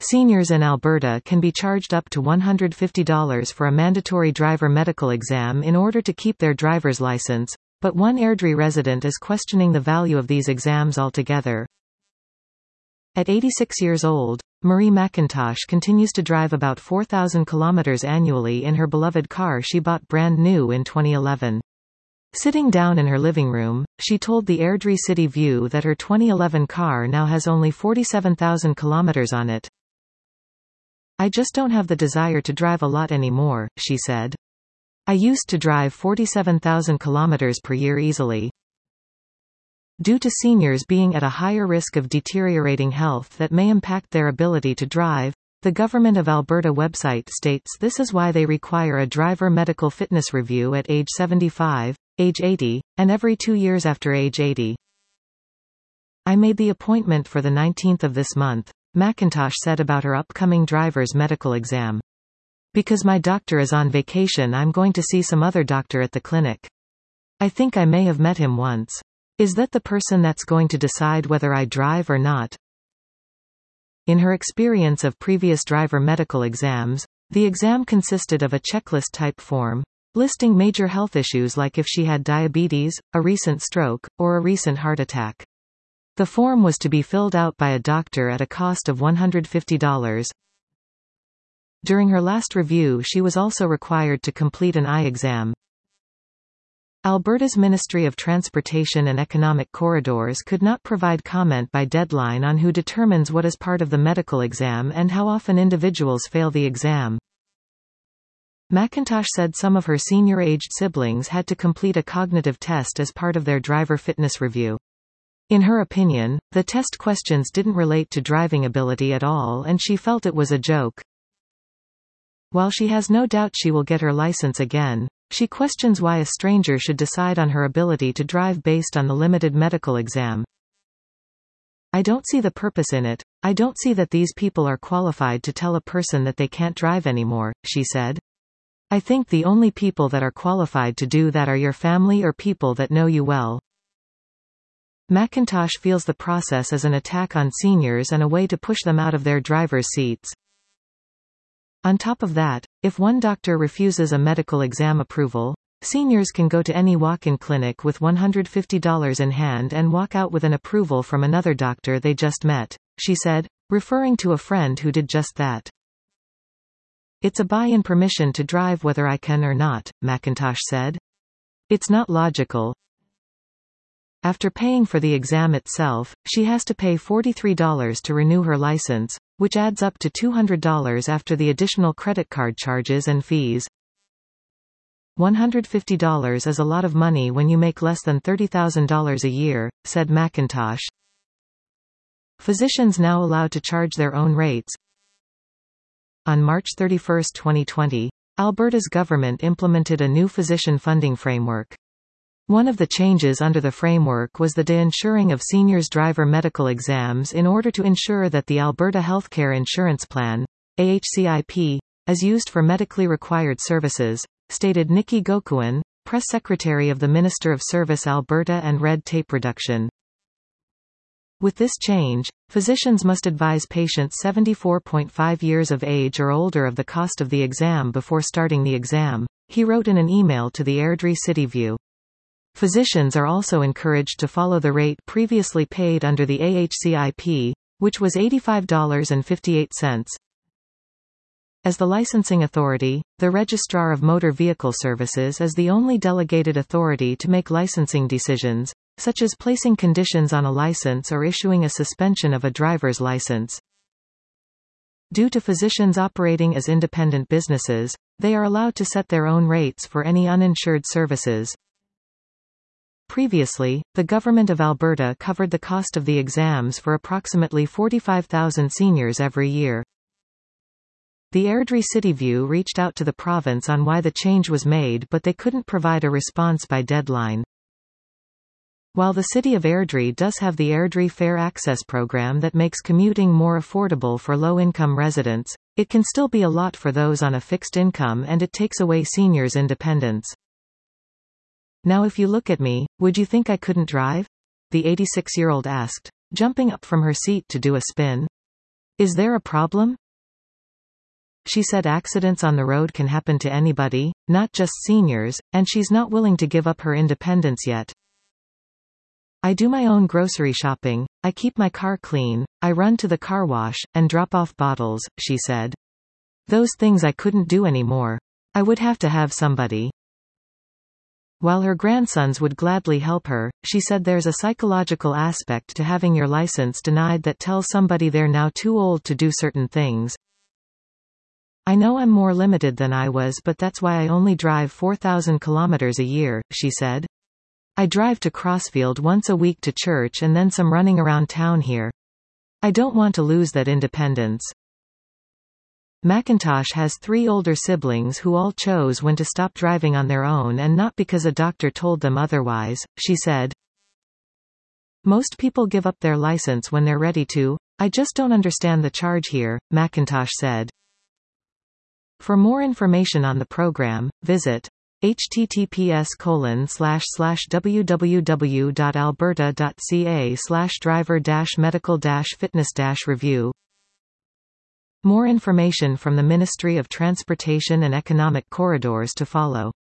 Seniors in Alberta can be charged up to $150 for a mandatory driver medical exam in order to keep their driver's license, but one Airdrie resident is questioning the value of these exams altogether. At 86 years old, Marie McIntosh continues to drive about 4,000 kilometers annually in her beloved car she bought brand new in 2011. Sitting down in her living room, she told the Airdrie City View that her 2011 car now has only 47,000 kilometers on it. "I just don't have the desire to drive a lot anymore," she said. "I used to drive 47,000 kilometers per year easily." Due to seniors being at a higher risk of deteriorating health that may impact their ability to drive, the Government of Alberta website states this is why they require a driver medical fitness review at age 75, age 80, and every 2 years after age 80. "I made the appointment for the 19th of this month," McIntosh said about her upcoming driver's medical exam. "Because my doctor is on vacation, I'm going to see some other doctor at the clinic. I think I may have met him once. Is that the person that's going to decide whether I drive or not?" In her experience of previous driver medical exams, the exam consisted of a checklist-type form, listing major health issues like if she had diabetes, a recent stroke, or a recent heart attack. The form was to be filled out by a doctor at a cost of $150. During her last review, she was also required to complete an eye exam. Alberta's Ministry of Transportation and Economic Corridors could not provide comment by deadline on who determines what is part of the medical exam and how often individuals fail the exam. McIntosh said some of her senior-aged siblings had to complete a cognitive test as part of their driver fitness review. In her opinion, the test questions didn't relate to driving ability at all and she felt it was a joke. While she has no doubt she will get her license again, she questions why a stranger should decide on her ability to drive based on the limited medical exam. "I don't see the purpose in it. I don't see that these people are qualified to tell a person that they can't drive anymore," she said. "I think the only people that are qualified to do that are your family or people that know you well." McIntosh feels the process as an attack on seniors and a way to push them out of their driver's seats. On top of that, if one doctor refuses a medical exam approval, seniors can go to any walk-in clinic with $150 in hand and walk out with an approval from another doctor they just met, she said, referring to a friend who did just that. "It's a buy-in permission to drive whether I can or not," McIntosh said. "It's not logical." After paying for the exam itself, she has to pay $43 to renew her license, which adds up to $200 after the additional credit card charges and fees. $150 is a lot of money when you make less than $30,000 a year, said McIntosh. Physicians now allowed to charge their own rates. On March 31, 2020, Alberta's government implemented a new physician funding framework. One of the changes under the framework was the de-insuring of seniors' driver medical exams in order to ensure that the Alberta Healthcare Insurance Plan, AHCIP, is used for medically required services, stated Nikki Gokuin, press secretary of the Minister of Service Alberta and Red Tape Reduction. With this change, physicians must advise patients 74.5 years of age or older of the cost of the exam before starting the exam, he wrote in an email to the Airdrie City View. Physicians are also encouraged to follow the rate previously paid under the AHCIP, which was $85.58. As the licensing authority, the Registrar of Motor Vehicle Services is the only delegated authority to make licensing decisions, such as placing conditions on a license or issuing a suspension of a driver's license. Due to physicians operating as independent businesses, they are allowed to set their own rates for any uninsured services. Previously, the Government of Alberta covered the cost of the exams for approximately 45,000 seniors every year. The Airdrie City View reached out to the province on why the change was made, but they couldn't provide a response by deadline. While the city of Airdrie does have the Airdrie Fair Access program that makes commuting more affordable for low-income residents, it can still be a lot for those on a fixed income and it takes away seniors' independence. "Now if you look at me, would you think I couldn't drive?" the 86-year-old asked, jumping up from her seat to do a spin. Is there a problem? She said accidents on the road can happen to anybody, not just seniors, and she's not willing to give up her independence yet. I do my own grocery shopping, I keep my car clean, I run to the car wash, and drop off bottles, she said. Those things I couldn't do anymore. I would have to have somebody. While her grandsons would gladly help her, she said there's a psychological aspect to having your license denied that tells somebody they're now too old to do certain things. I know I'm more limited than I was, but that's why I only drive 4,000 kilometers a year, she said. I drive to Crossfield once a week to church and then some running around town here. I don't want to lose that independence. McIntosh has 3 older siblings who all chose when to stop driving on their own and not because a doctor told them otherwise, she said. Most people give up their license when they're ready to. I just don't understand the charge here, McIntosh said. For more information on the program, visit https://www.alberta.ca/driver-medical-fitness-review. More information from the Ministry of Transportation and Economic Corridors to follow.